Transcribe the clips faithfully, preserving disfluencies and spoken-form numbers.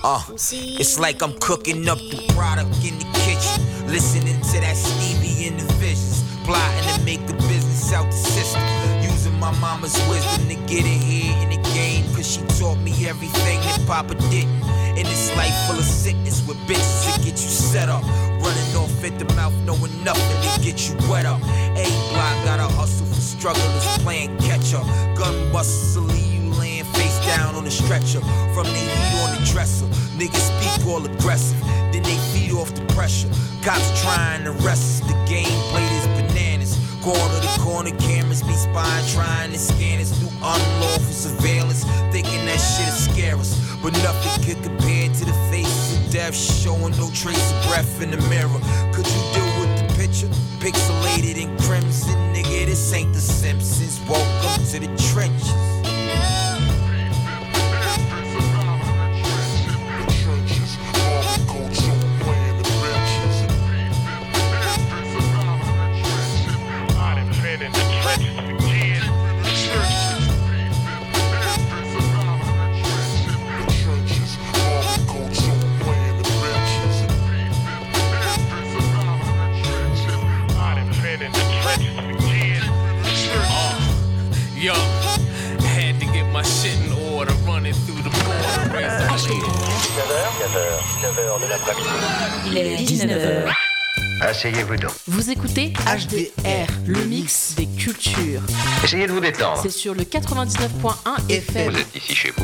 Uh, it's like I'm cooking up the product in the kitchen, listening to that Stevie in the visions, plotting to make a business out the system, using my mama's wisdom to get ahead in the game, cause she taught me everything that Papa didn't. In this life full of sickness with bitches to get you set up, running off at the mouth knowing nothing to get you wet up. A block gotta hustle for strugglers playing catch up, gun busters will leave you laying face down on the stretcher, from the heat on the dresser. Niggas speak all aggressive, then they feed off the pressure. Cops trying to arrest us, the game played is bananas. Corner to corner, cameras be spying, trying to scan us through unlawful surveillance, thinking that shit'll scare us, but nothing could compare to the faces of death, showing no trace of breath in the mirror. Could you deal with the picture? Pixelated in crimson, nigga, this ain't the Simpsons. Welcome to the trenches. Yo, had to get my shit in order, running through the border. Il est dix-neuf heures. Asseyez-vous donc. Vous écoutez H D R, le mix des cultures. Essayez de vous détendre. C'est sur le quatre-vingt-dix-neuf point un F M. Vous êtes ici chez vous.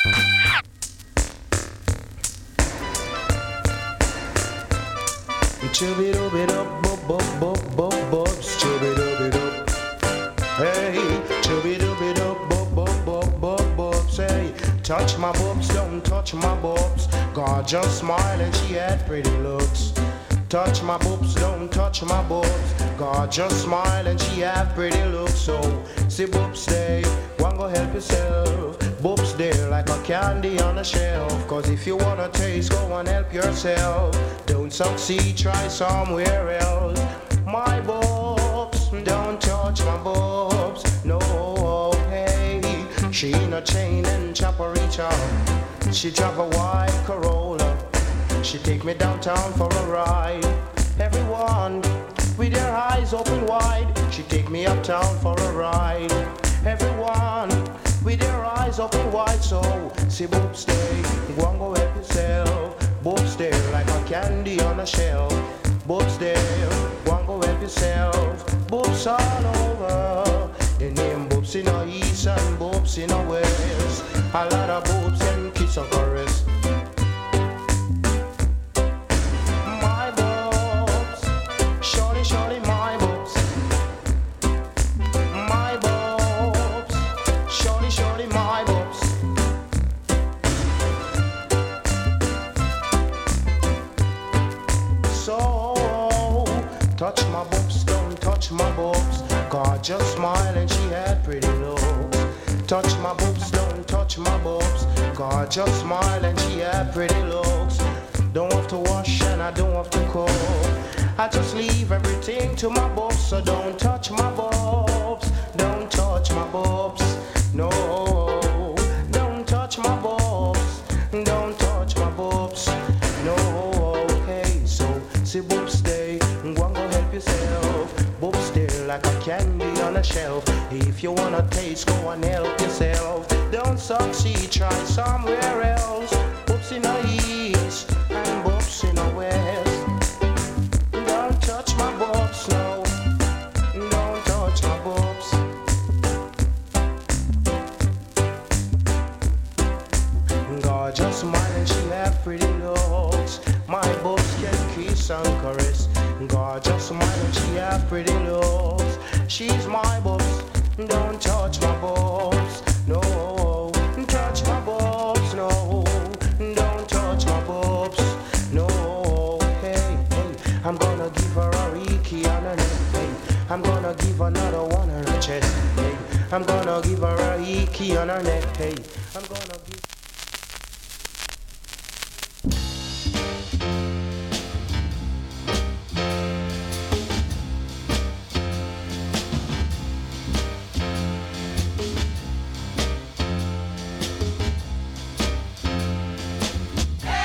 Hey, say, touch my boobs, don't touch my boobs. God just smile and she had pretty looks. Touch my boobs, don't touch my boobs. God just smile and she have pretty looks. So, see boobs day, one go help yourself. Boobs there like a candy on a shelf. Cause if you wanna taste, go and help yourself. Don't succeed, try somewhere else. My boobs, don't touch my boobs. No, hey, she in a chain and chopper reach out. She drive a white Corolla. She take me downtown for a ride. Everyone with their eyes open wide. She take me uptown for a ride. Everyone with their eyes open wide. So see boobs stay, go and go help yourself. Boobs there like a candy on a shelf. Boobs there, go and go help yourself. Boobs all over. The name boobs in the east and boobs in the west. A lot of boobs and kiss and caress. My boobs, shorty, shorty, my boobs. My boobs, shorty, shorty, my boobs. So, touch my boobs, don't touch my boobs. God just smile and she had pretty looks. Touch my boobs, don't touch my boobs. God just smile and she had pretty looks. Don't have to wash and I don't have to cook. I just leave everything to my boobs. So don't touch my boobs, don't touch my boobs. No, don't touch my boobs, don't touch my boobs. No, hey, so see boobs stay, go and go help yourself. Boobs stay like a candy on a shelf. If you wanna taste, go and help yourself. Don't succeed, try somewhere else. Boobs in the east and boobs in the west. Don't touch my boobs, no. Don't touch my boobs. God just smile and she have pretty looks. My boobs can kiss and caress. God just smile and she have pretty looks. She's my boobs, don't touch my boobs. No, touch my boobs, no. Don't touch my boobs, no. Hey, hey, I'm gonna give her a Reiki on her neck. Hey, I'm gonna give another one on her chest. Hey, I'm gonna give her a Reiki on her neck. Hey, I'm gonna give. Hey!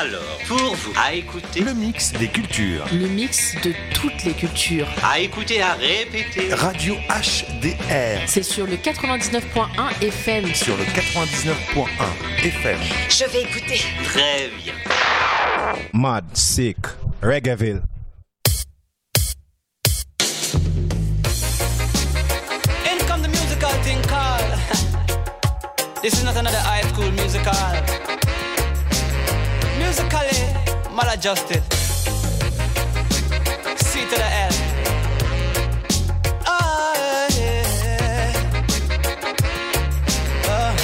Alors, pour vous, à écouter... Le mix des cultures. Le mix de toutes les cultures. À écouter, à répéter. Radio H D R. C'est sur le quatre-vingt-dix-neuf point un F M. Sur le quatre-vingt-dix-neuf point un F M. Je vais écouter. Très bien. Mad, sick, Reggaeville. In come the musical thing called. This is not another high school musical. Musically maladjusted. C to the L. Oh, yeah. Oh,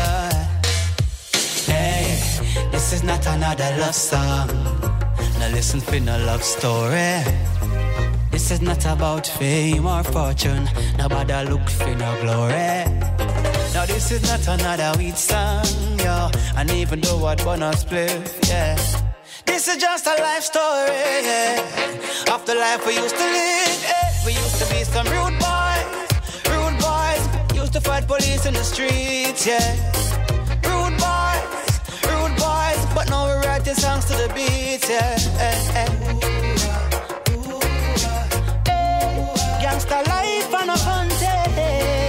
hey, this is not another love song. Now listen for no love story. This is not about fame or fortune. Nobody look for no glory. Now this is not another weed song, yo. And even though what bonus play, yeah. This is just a life story, yeah. Of the life we used to live, yeah. We used to be some rude boys, rude boys. Used to fight police in the streets, yeah. Rude boys, rude boys. But now we write the songs to the beats, yeah. Eh, eh. Gangsta life and a fun day.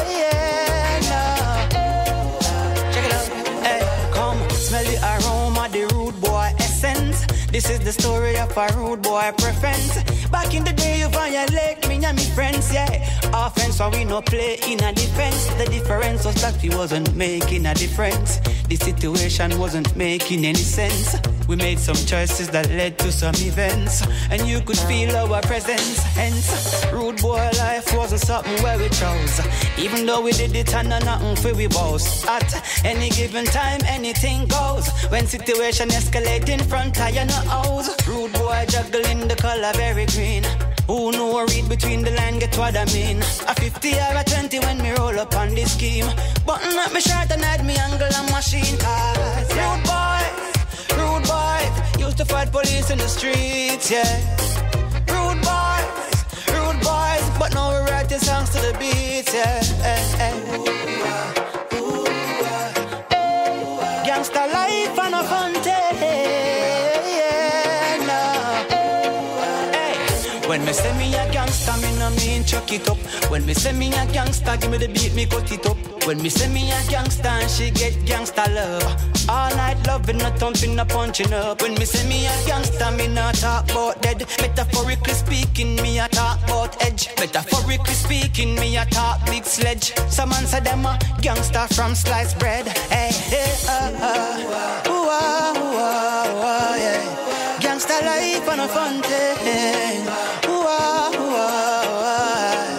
Smell the aroma, the rude boy essence. This is the story of a rude boy preference. Back in the day you violate me and me friends, yeah. Offense so we no play in a defense. The difference was that we wasn't making a difference. The situation wasn't making any sense. We made some choices that led to some events, and you could feel our presence. Hence, rude boy life wasn't something where we chose. Even though we did it and nothing for we boast. At any given time, anything goes. When situation escalate in front of you, no house. Rude boy juggling the color very green. Who know or read between the line, get what I mean. A fifty or a twenty when me roll up on this scheme. Button up me shirt and hide me angle and machine. Cause rude boys, rude boys used to fight police in the streets, yeah. Rude boys, rude boys. But now we write the songs to the beats, yeah. Eh, eh. Ooh, uh, uh, Gangsta life and a fun day, yeah, no. Hey, when me say me a gangsta, me no mean chuck it up. When me say me a gangsta, give me the beat, me cut it up. When me say me a gangsta and she get gangsta love. All night loving, no thumping, no punching up. When me say me a gangsta, me not talk about dead. Metaphorically speaking, me a talk about edge. Metaphorically speaking, me a talk big sledge. Some man say them a gangsta from sliced bread. Hey, hey, uh, uh, ooh, ah, ooh, ah, ooh, ah, yeah. Gangsta life and a fun thing. Ooh, ah, ooh, ah, ooh, ah.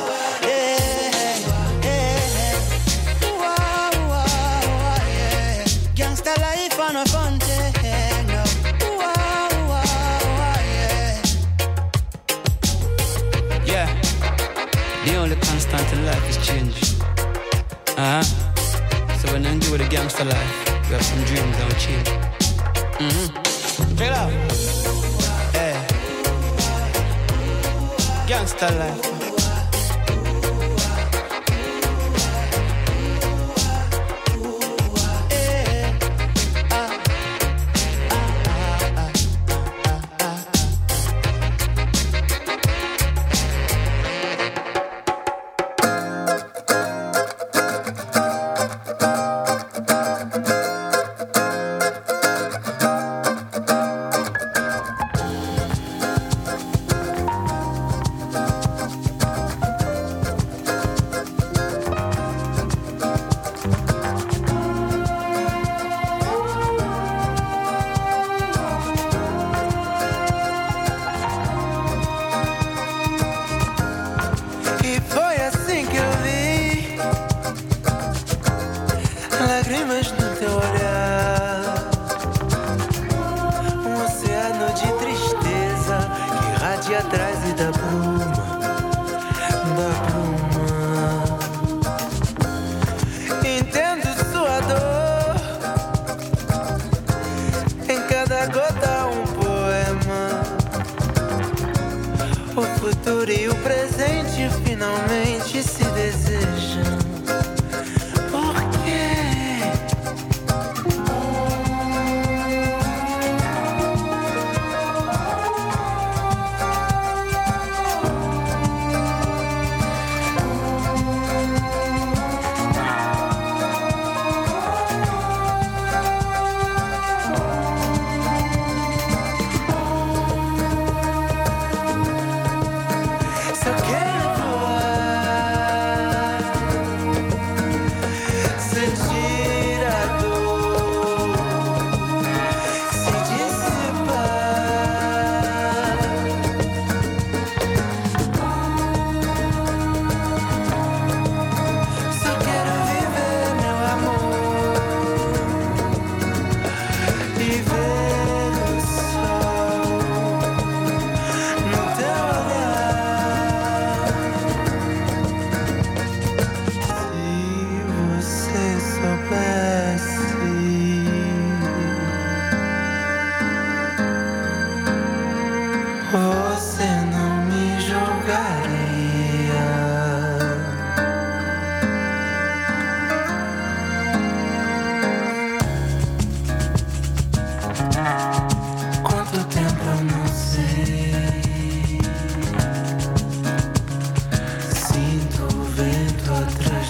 Constant in life is change. Uh-huh. So when I do the gangster life, we have some dreams that will change. Mm-hmm. Check it out. Hey. Gangster life.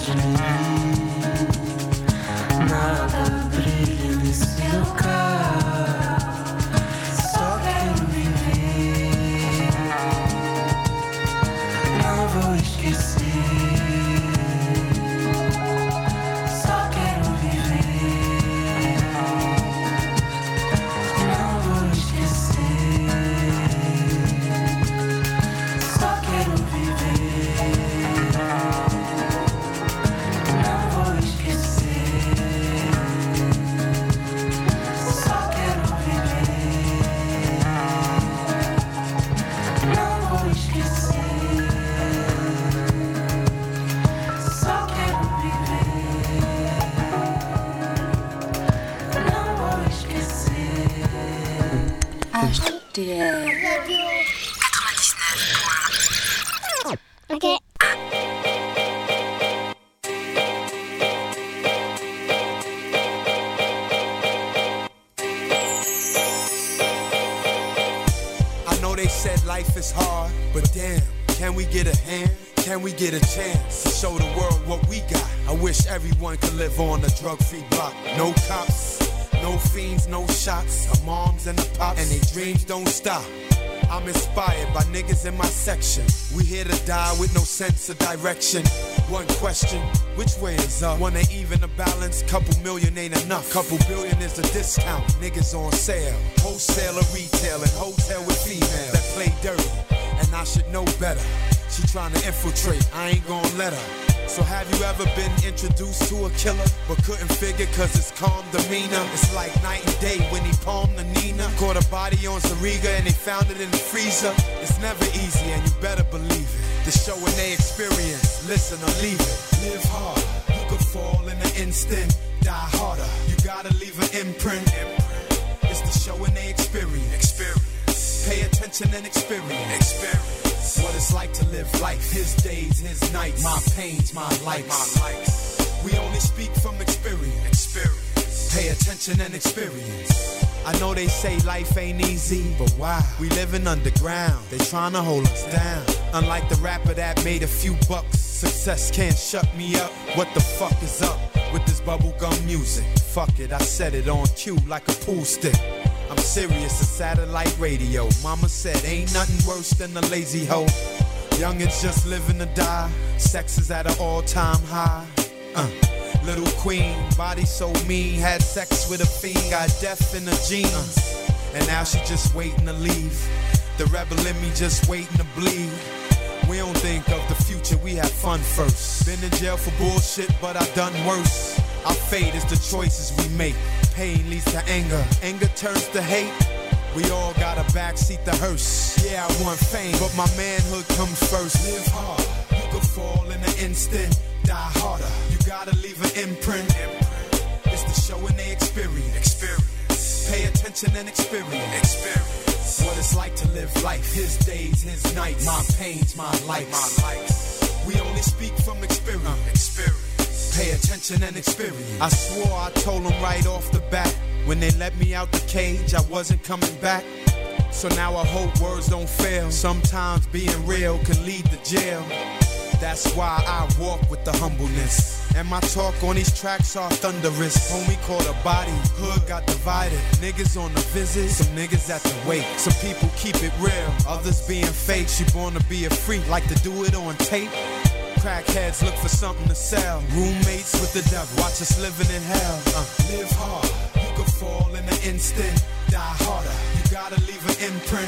Nada brilha nesse lugar. Só quero viver. Não vou esquecer. Só quero viver. Não vou esquecer. Só quero viver. Não vou esquecer. Só quero viver. Não vou esquecer. Só quero viver. Não vou esquecer. H D R Okay. I know they said life is hard, but damn, can we get a hand? Can we get a chance to show the world what we got? I wish everyone could live on a drug-free block. No cops, no fiends, no shots. The moms and the pops, and their dreams don't stop. I'm inspired by niggas in my section. We here to die with no sense of direction. One question, which way is up? Wanna even a balance? Couple million ain't enough. Couple billion is a discount. Niggas on sale. Wholesale or retail and hotel with females that play dirty. And I should know better. She tryna infiltrate, I ain't gon' let her. So have you ever been introduced to a killer, but couldn't figure cause it's calm demeanor? It's like night and day when he palmed the Nina. Caught a body on Zariga and they found it in the freezer. It's never easy and you better believe it. The show and they experience, listen or leave it. Live hard, you could fall in an instant. Die harder, you gotta leave an imprint. It's the show and they experience. Experience. Pay attention and experience. Experience. What it's like to live life, his days, his nights, my pains, my likes, my likes. We only speak from experience. Experience. Pay attention and experience. I know they say life ain't easy, but why? We living underground, they tryna hold us down. Unlike the rapper that made a few bucks, success can't shut me up. What the fuck is up with this bubblegum music? Fuck it, I set it on cue like a pool stick. I'm serious, a satellite radio. Mama said ain't nothing worse than a lazy hoe. Youngins just living to die. Sex is at an all-time high. Uh, little queen, body so mean. Had sex with a fiend, got death in her jeans. Uh, and now she just waiting to leave. The rebel in me just waiting to bleed. We don't think of the future, we have fun first. Been in jail for bullshit, but I done worse. Our fate is the choices we make. Pain leads to anger, anger turns to hate. We all got a backseat to hearse. Yeah, I want fame, but my manhood comes first. Live hard, you could fall in an instant. Die harder, you gotta leave an imprint. It's the show and they experience. Experience. Pay attention and experience. Experience. What it's like to live life, his days, his nights, my pains, my likes, my likes. We only speak from experience. Experience. Pay attention and experience. I swore I told them right off the bat. When they let me out the cage, I wasn't coming back. So now I hope words don't fail. Sometimes being real can lead to jail. That's why I walk with the humbleness. And my talk on these tracks are thunderous. Homie caught a body, hood got divided. Niggas on the visit, some niggas at the wake. Some people keep it real, others being fake. She born to be a freak, like to do it on tape. Crackheads look for something to sell. Roommates with the devil, watch us living in hell. Uh, live hard, you could fall in an instant. Die harder, you gotta leave an imprint.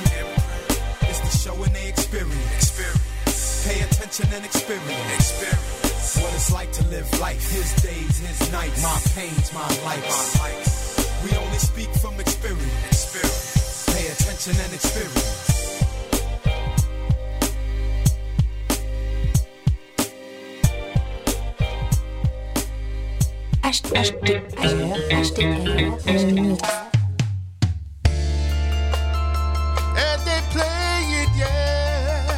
It's the show and they experience. Experience. Pay attention and experience. Experience. What it's like to live life, his days, his nights, my pains, my likes, my likes. We only speak from experience. Experience. Pay attention and experience. H D R, H D R, H D R. And they play it, yeah.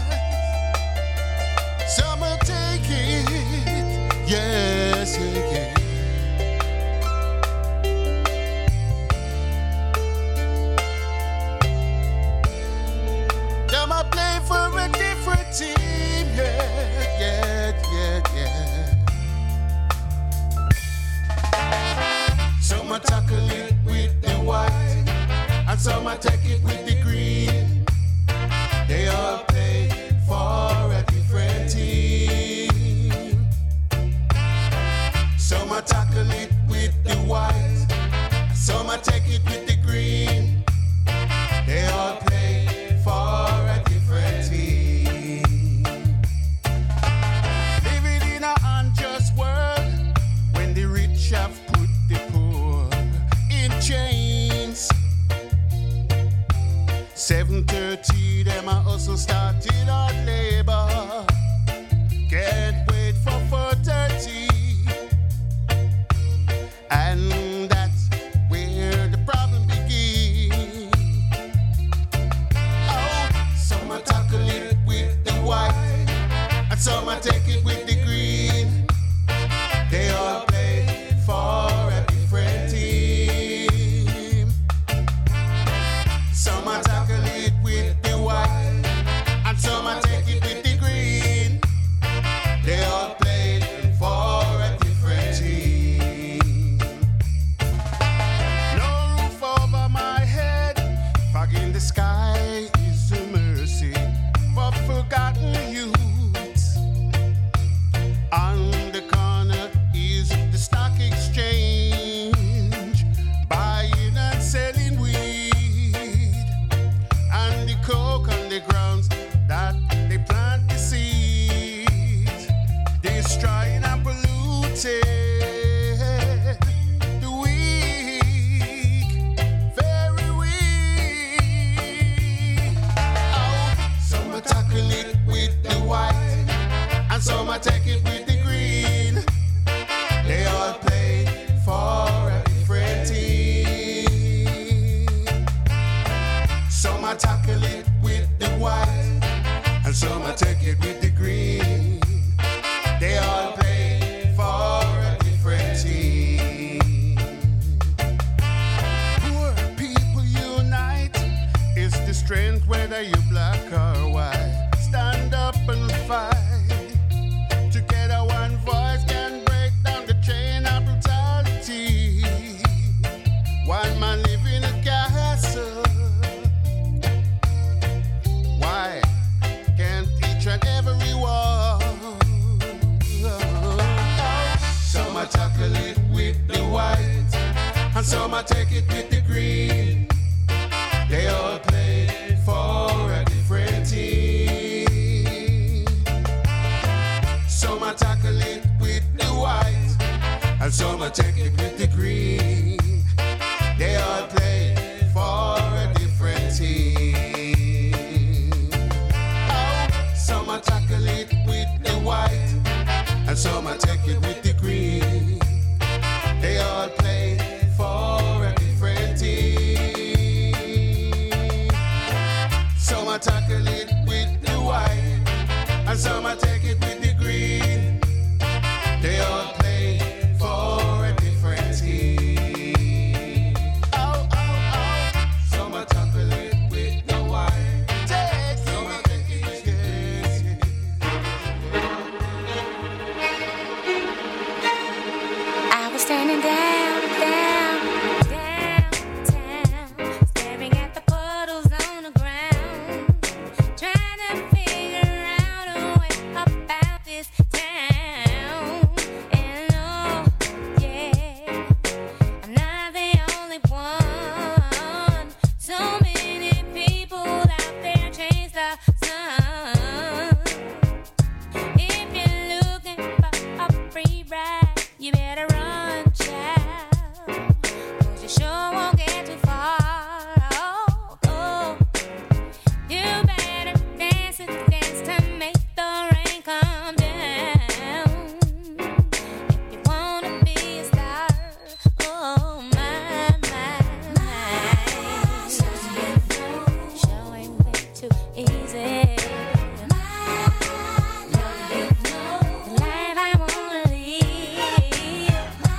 Some are take it, yes, yeah. Them I play for a different team, yeah, yeah, yeah, yeah. I tackle it with the white, some I take it with the green. They all play for a different team. Living in an unjust world, when the rich have put the poor in chains. seven thirty, them a hustle started on labor. Can't wait for four thirty. And that's where the problem begins. Oh, some a tackle it with the white, and some a take it with the green. They all play for a different team. Some a tackle it with the white, and some a take it with the green. They all played for a different team. No roof over my head, fog in the sky is a mercy for forgotten youths. On the corner is the stock exchange, buying and selling weed, and the coke on the grounds that they plant the seeds, destroying and polluting the weak, very weak. Oh, some a tackle it with the white, and some a take it with the green. They all play for a different team. Some a tackle it with the white, and some a take it with the green. They all play for a different team. Poor people unite. It's the strength whether you black or white. Stand up and fight. Together one voice can break down the chain of brutality. One man live in a castle. Why can't each and every one? Some a tackle it with the white, and some a take it with the green. They all play for a different team. Some a tackle it with the white, and some a take it with the green. They all play for a different team. Oh, some a tackle it with the white, and some a take it with the green. They all play for a different team. Some a tackle it with the white, and some a take it with the green. They all play for a different team. Oh, oh, oh. Some a tackle it with the white, some a take it with the green. I was standing down, down, downtown, staring at the puddles on the ground, trying to figure out a way about this town. And oh, yeah, I'm not the only one. So many people out there chase the sun. If you're looking for a free ride, you better run, child, 'cause you sure won't get too far. Oh, oh. You better dance and dance to make the rain come down. If you wanna be a star, oh my, my, my. Sure ain't been too easy. The life I wanna live.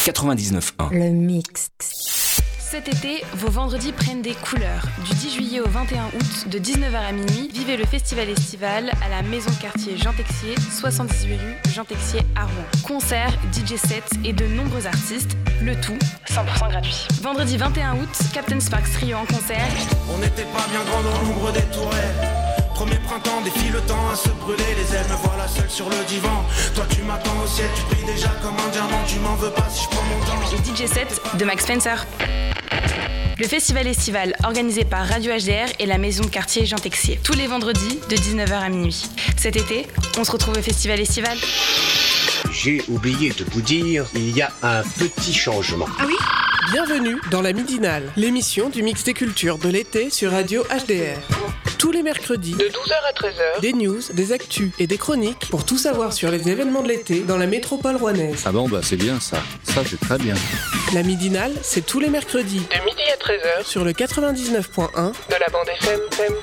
quatre-vingt-dix-neuf point un. Le mix. Cet été, vos vendredis prennent des couleurs. Du dix juillet au vingt et un août, de dix-neuf heures à minuit, vivez le festival estival à la maison de quartier Jean Texier, soixante-dix-huit rue Jean Texier à Rouen. Concerts, D J sets et de nombreux artistes, le tout cent pour cent gratuit. Vendredi vingt et un août, Captain Sparks Trio en concert. On n'était pas bien grand dans l'ombre des tourelles. Premier printemps, défile le temps à se brûler les ailes. Me voilà seul sur le divan. Toi tu m'attends au ciel, tu brilles déjà comme un diamant. Tu m'en veux pas si je prends mon temps. Et D J set de Max Spencer. Le festival estival organisé par Radio H D R et la maison de quartier Jean Texier. Tous les vendredis de dix-neuf heures à minuit. Cet été, on se retrouve au festival estival. J'ai oublié de vous dire, il y a un petit changement. Ah oui ? Bienvenue dans la Midinale, l'émission du mix des cultures de l'été sur Radio H D R. Tous les mercredis, de douze heures à treize heures, des news, des actus et des chroniques pour tout savoir sur les événements de l'été dans la métropole rouennaise. Ah bon, bah c'est bien ça. Ça, c'est très bien. La Midinale, c'est tous les mercredis, de midi à treize heures, sur le quatre-vingt-dix-neuf point un de la bande F M.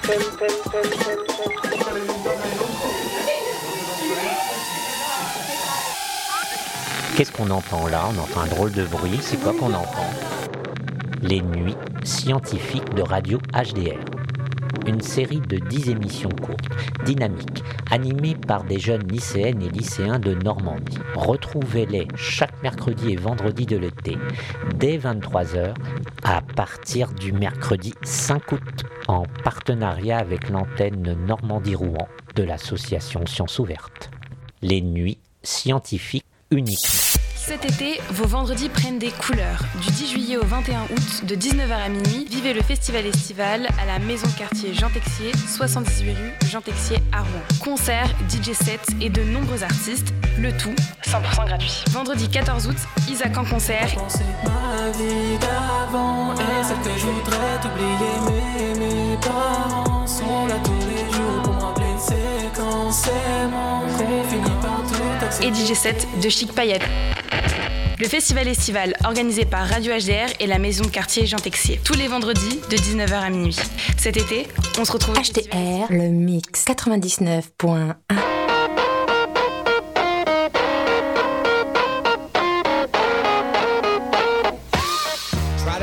Qu'est-ce qu'on entend là? On entend un drôle de bruit. C'est quoi qu'on entend? Les nuits scientifiques de Radio H D R. Une série de dix émissions courtes, dynamiques, animées par des jeunes lycéennes et lycéens de Normandie. Retrouvez-les chaque mercredi et vendredi de l'été, dès vingt-trois heures, à partir du mercredi cinq août, en partenariat avec l'antenne Normandie-Rouen de l'association Sciences Ouvertes. Les nuits scientifiques uniques. Cet été, vos vendredis prennent des couleurs. Du dix juillet au vingt et un août, de dix-neuf heures à minuit, vivez le festival estival à la maison de quartier Jean Texier, soixante-dix-huit rue Jean Texier à Rouen. Concerts, D J sets et de nombreux artistes, le tout cent pour cent gratuit. Vendredi quatorze août, Isaac en concert. Ma vie d'avant et celle que je voudrais t'oublier, mais mes parents sont là tous les jours pour me rappeler c'est quand c'est mon qu'on finit par tout accepter. Et D J set de Chic Payette. Le festival estival organisé par Radio H D R et la maison de quartier Jean Texier. Tous les vendredis de dix-neuf heures à minuit. Cet été, on se retrouve H D R, le mix quatre-vingt-dix-neuf point un.